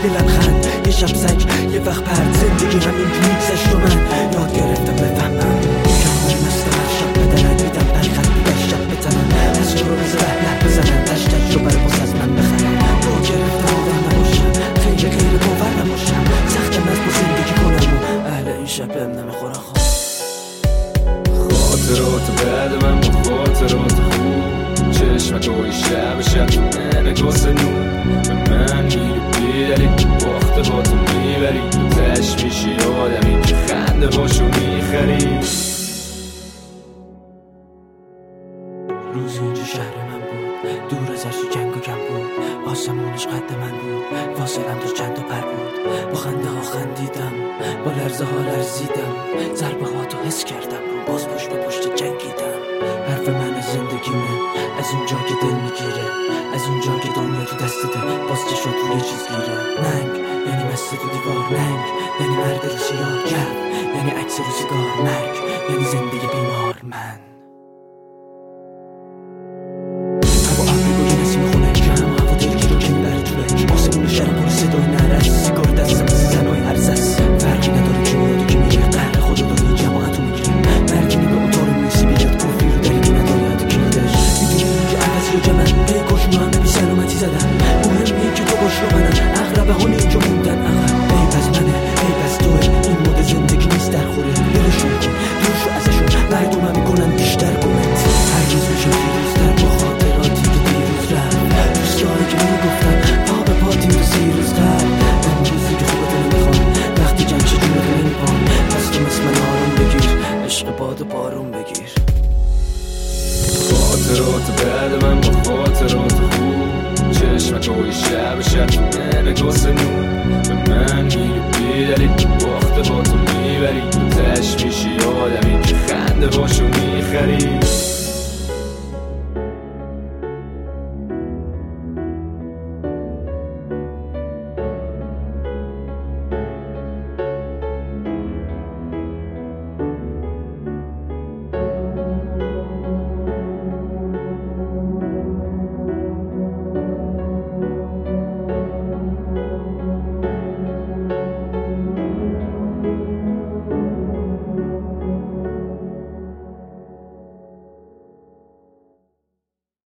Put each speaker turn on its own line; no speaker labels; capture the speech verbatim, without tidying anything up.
یه لبخند، یه شب سگ، یه وقت پرد. زندگی همین که میگذشت و من یاد گرفتم بفهمم یکم باری مثل هر شب بدنت میدم برخط بیدر شب بتنم از جو رو روز رهلت بزنم تشتت رو برای باز از من بخرم. با گرفتم آدم نباشم، خیلی غیر باور نباشم، سختم از با زندگی کنم و اهل این شب بهم نمیخورن. خواب
خاطرات بعد من با خاطرات خوب، چشمت روی شب شب تو نگاه نور به من میری بیداری، باخته با تو میبری، تش میشی آدمی که خنده باشو میخری.
روزی اینجا شهر من بود، دور از هرچی جنگ و کم بود، آسمونش قد من بود، فاصلم داشت چند تا پر بود. با خنده ها خندیدم، با لرزه ها لرزیدم، ضربه ها تو حس کردم، رو باز پشت به پشت جنگیدم. حرف من از زندگیمه، از اونجا که دل میگیره، از اونجا که دنیا تو دستته، باز چشا تو یه چیز گیره. ننگ یعنی مست تو دیوار، ننگ یعنی مرد رو سیاه، گرم یعنی عکس رو سیگار، مرگ یعنی زندگی بیمار. من هوا ابری با یه نسیم خونه که همه هوا دلگیر رو که میبره تو رنج، آسمون شهر پر صدای نرس، سیگار دستم مثل زنهای هرزس، فرقی نداره کی میاد و کی میره، قهر خدا داره جماعت رو میگیره. مرگینی به اتار میسی بیاد کفری رو داری که نداری حتی کلیدش. میدونی که عوضی رو جمن به کشون رو همه بی سلامتی زدن، مهمه که تو باش رو منن، اغربه ها اینجا موندن عقب. ای پس منه ای پس توه، این مود زندگی نیست در خوره، دلشون کن دورشو ازشون، مردم هم میکنن بیشتر کمنت. هرگز میشم فیروزتر با خاطراتی که دیروز رفت، دوستایی که میگفتن پا به پا تیم تو سی روز قبل. امروزی که خوبت نمیخوام وقتی جنگ چه جونت نمیپام، پس تو مثل من آروم بگیر، عشق باد و بارون بگیر.
خاطرات بعد من با خاطرات خوب، چشمت روی شب شب تو نگاه نور به من